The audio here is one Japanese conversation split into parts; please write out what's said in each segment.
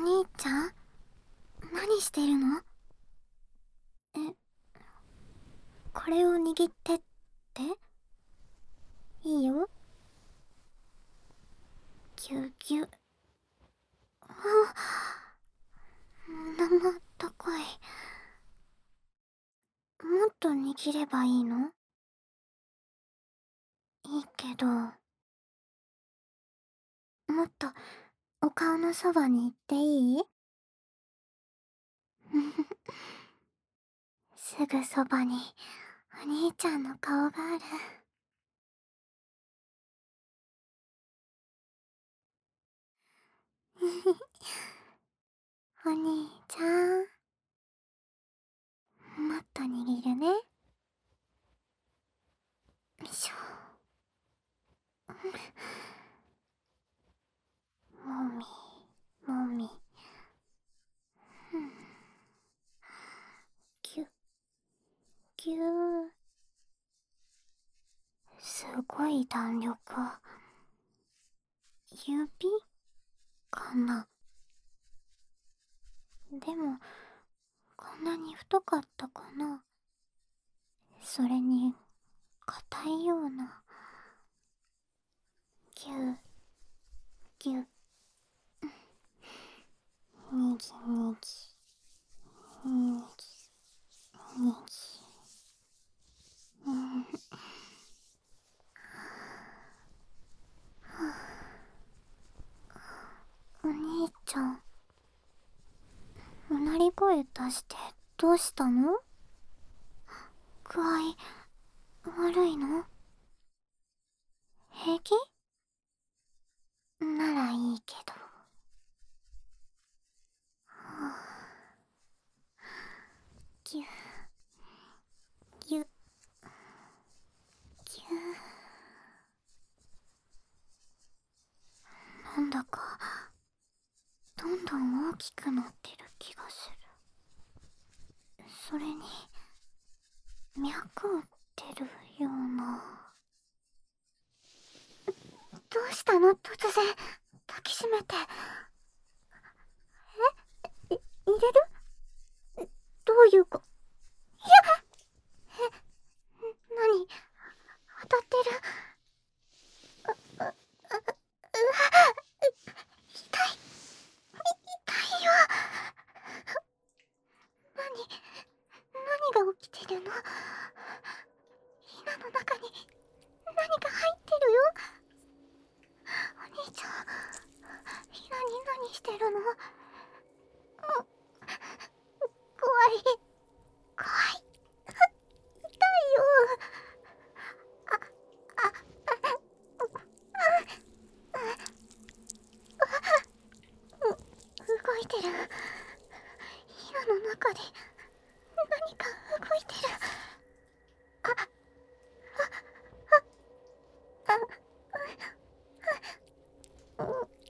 兄ちゃん、何してるの？え、これを握ってって？いいよ。ぎゅぎゅ。あ、生あったかい。もっと握ればいいの？いいけど、もっとお顔のそばに行っていい？すぐそばにお兄ちゃんの顔がある。お兄ちゃん、もっと握るね。よいしょ。もみ、もみ。ぎゅ、ぎゅー。すごい弾力。指かな。でも、こんなに太かったかな。それに、硬いような。ぎゅ、ぎゅ、にぎにぎ、にぎ、にぎ。うん。お兄ちゃん、うなり声出してどうしたの？具合悪いの？平気？ならいいけど。ぎゅ、ぎゅ、ぎゅ。なんだか、どんどん大きくなってる気がする。それに、脈を打ってるような。どうしたの突然、抱きしめて。入れる？どういうこ、いや、何？当たってる？痛い、痛いよ。何が起きてるの？ヒナの中に何か入ってるよ。お兄ちゃん、ヒナに何してるの？怖い、怖い、痛いよ。動いてる。ヒナの中で何か動いてる。大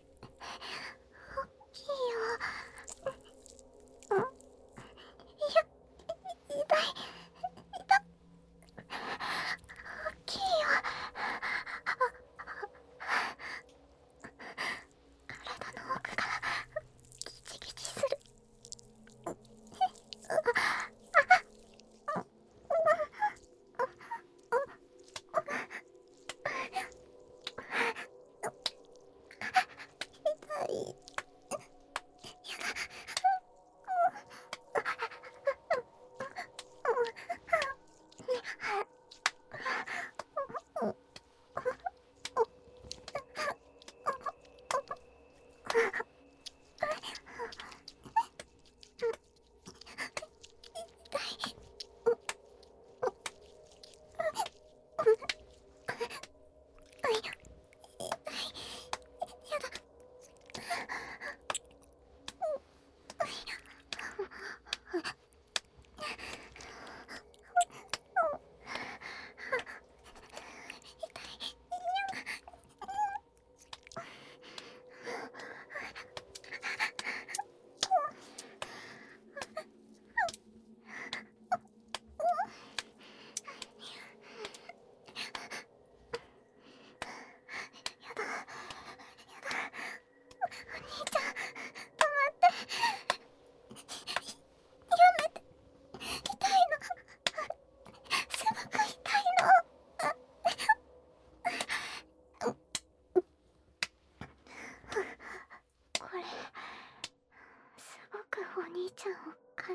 きいよ。いや、痛い、大きいよ。体の奥がギチギチする。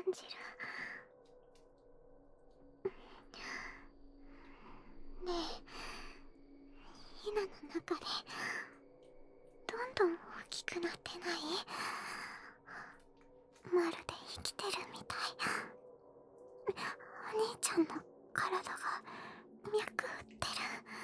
じる。ねえ、ヒナの中でどんどん大きくなってない？まるで生きてるみたい。お兄ちゃんの体が脈打ってる。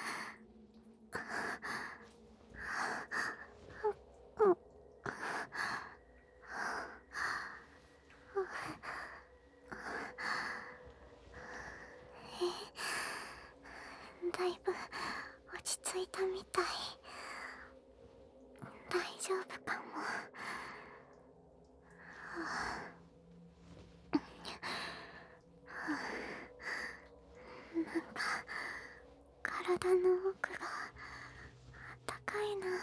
だいぶ落ち着いたみたい。大丈夫かも。なんか体の奥があったかいな。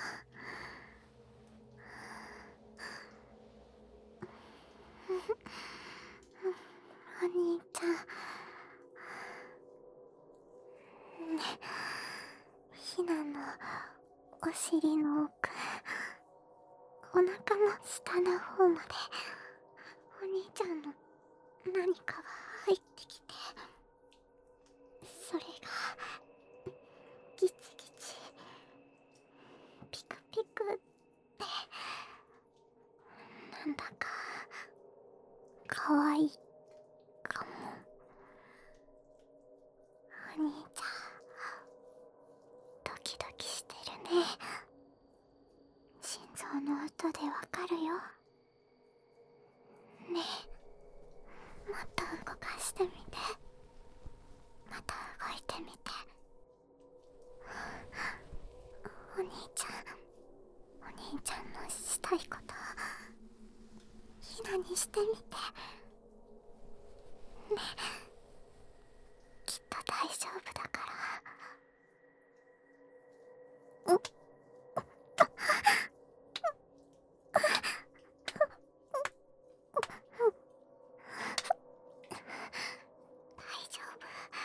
お兄ちゃんね、ヒナのお尻の奥、お腹の下の方までお兄ちゃんの何かが入ってきて、それがギチギチピクピクってなんだかかわいいかも。お兄ちゃんドキドキしてるね。心臓の音でわかるよ。ねえ、もっと動かしてみて。また動いてみて。お兄ちゃんのしたいことヒナにしてみてね。きっと大丈夫だから。大丈夫。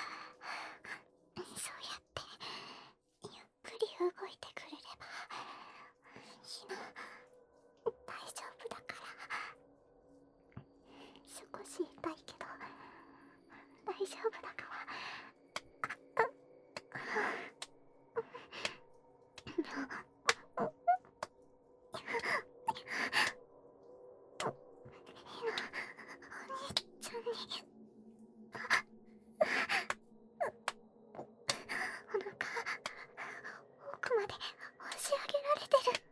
そうやってゆっくり動いてくれればヒナ大丈夫だから。少し痛いけど大丈夫だから。お兄ちゃんにお腹奥まで押し上げられてる。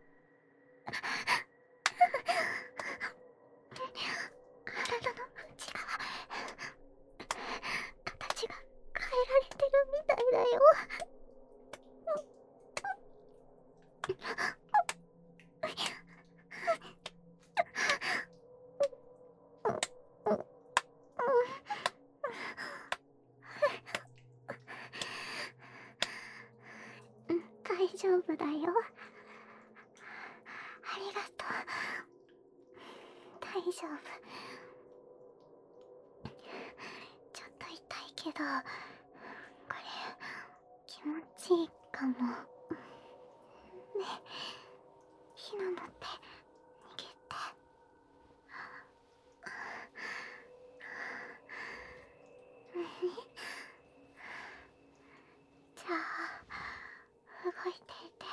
体の内側形が変えられてるみたいだよ。大丈夫だよ。ありがとう。大丈夫。ちょっと痛いけどこれ気持ちいいかもね。ヒナ乗って逃げて。じゃあ動いていて。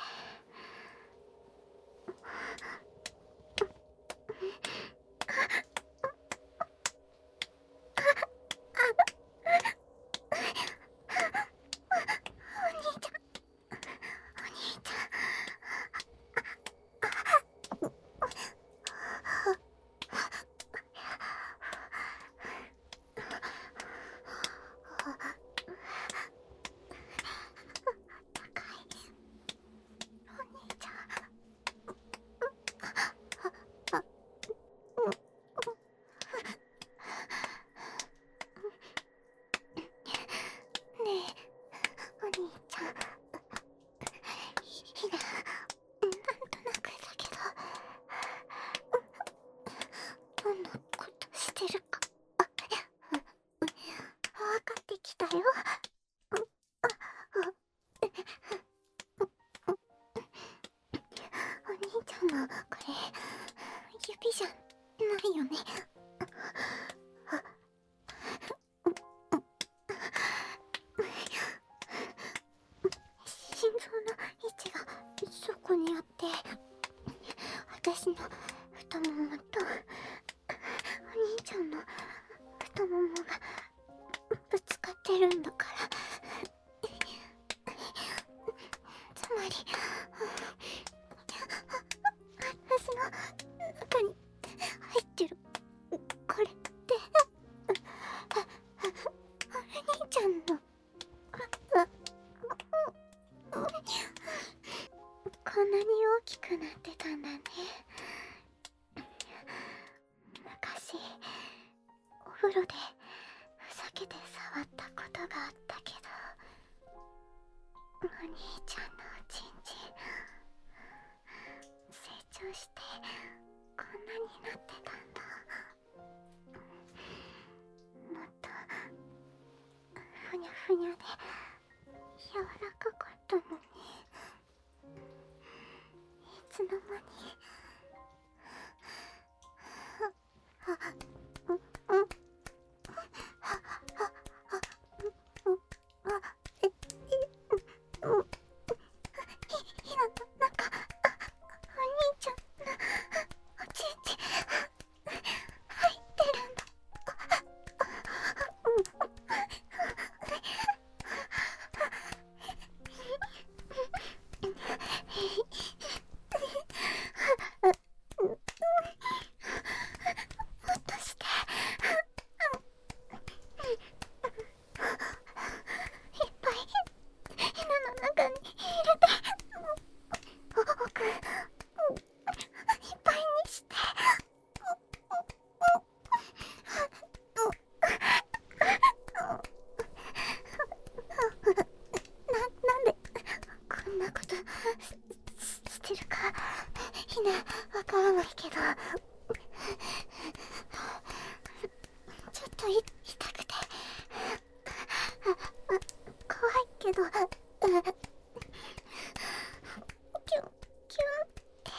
お兄ちゃん高い。お兄ちゃん。ねえお兄ちゃん、ヒナなんとなくだけどどんなことしてるか分かってきたよ。お兄ちゃんのこれ指じゃないよね。 私の太ももとお兄ちゃんの太ももがぶつかってるんだから。つまり私の中に入ってるこれってお兄ちゃんのこんなに大きくなってたんだね。昔お風呂でふざけて触ったことがあったけど、お兄ちゃんのおちんちん成長してこんなになってたんだ。もっとふにゃふにゃで柔らかかったのに、いつの間に。なんかお兄ちゃんのおちんちん入ってるんだ。もっとしていっぱい犬の中に入れて奥いっぱいにして。なんでこんなことしてるかひなわからないけど、ちょっと痛くて怖いけどキュンキュンって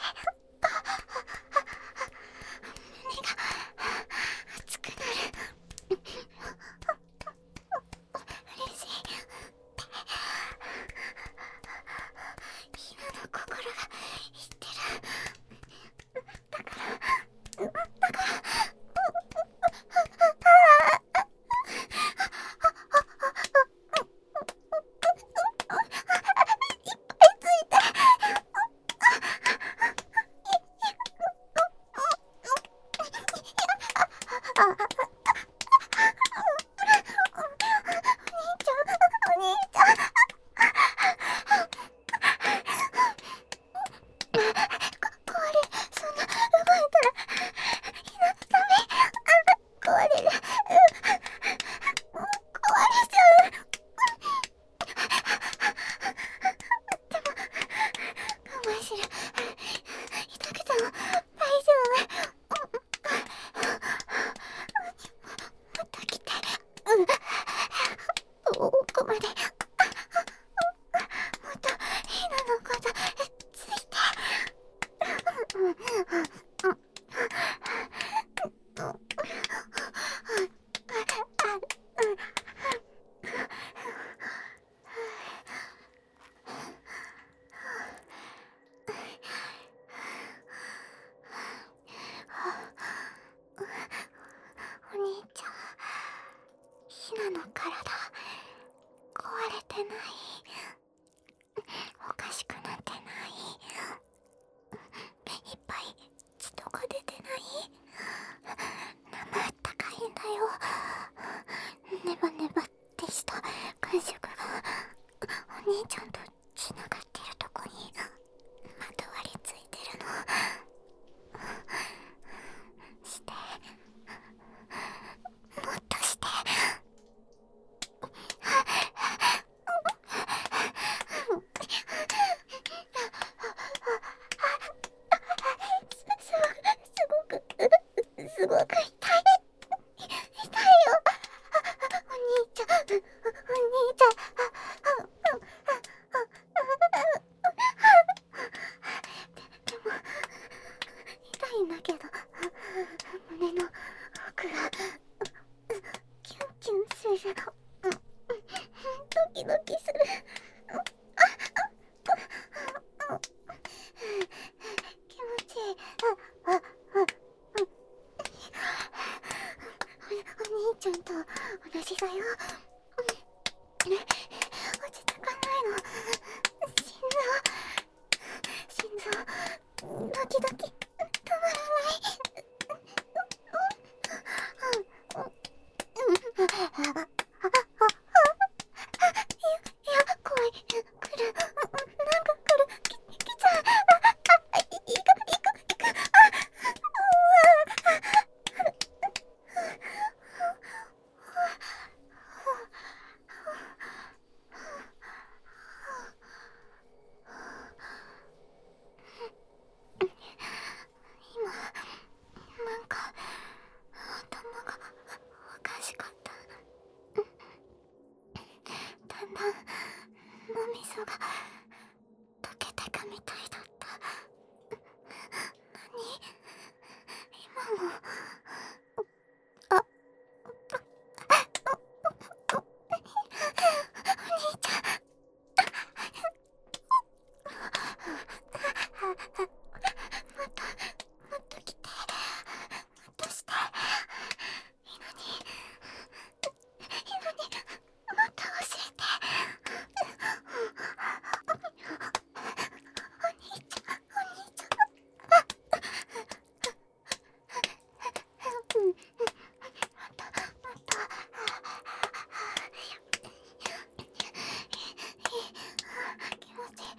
胸が熱くなる。嬉しい。今の心が言ってる。だからいっぱいついて。お兄ちゃん壊れる。そんな動いたらひなのため壊れる。壊れちゃう。でも我慢する。痛くても大丈夫。もっと来て。奥まで。もっとひなのことついて。お兄ちゃん、ひなの体壊れてない？おかしくなってない？いっぱい血とか出てない？生あったかいんだよ。ネバネバってした感触がお兄ちゃんとつながってるとこにまとわりついてるの。して、もっとして。すごく痛い。痛いよ。お兄ちゃん、お兄ちゃん。でも痛いんだけど、胸の奥がキュンキュンする。ドキドキする。気持ちいい。 落ち着かないの。心臓ドキドキ止まらない。いや、怖い。来る。なんか来る。来ちゃう。行く。今、なんか、頭がおかしかった。だんだん、脳みそが溶けてくみたいだった。何？今も。あ、お兄ちゃん。もっと来て。もっとして。いいのに。もっと教えて。お兄ちゃん。気持ちい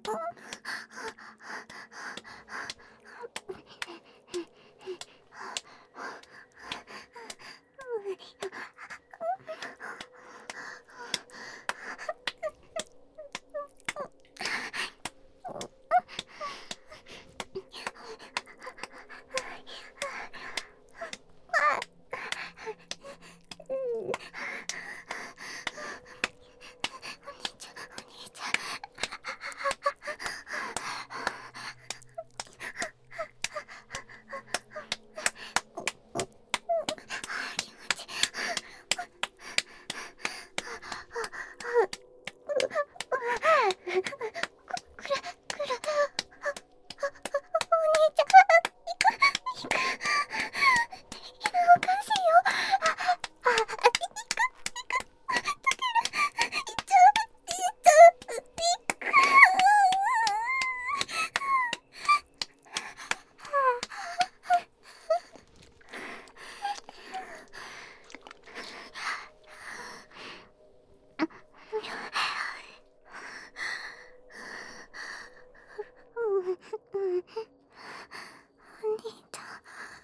お兄ちゃん。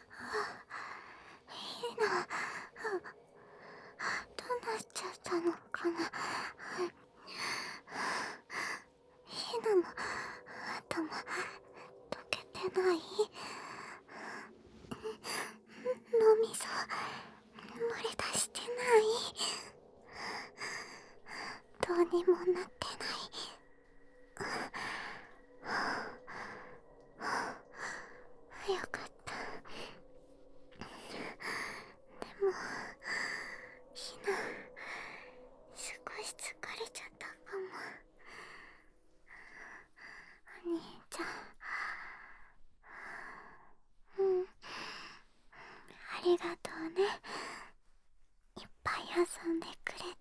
ひな、どうなっちゃったのかな。ひなの頭溶けてない？脳みそ漏れ出してない？どうにもなってない？よかった。でもひな、少し疲れちゃったかも。お兄ちゃん。ありがとうね。いっぱい遊んでくれて。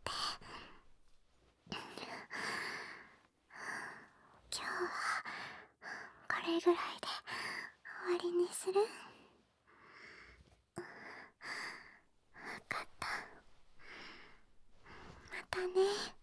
今日はこれぐらいで終わりにする？わかった。またね。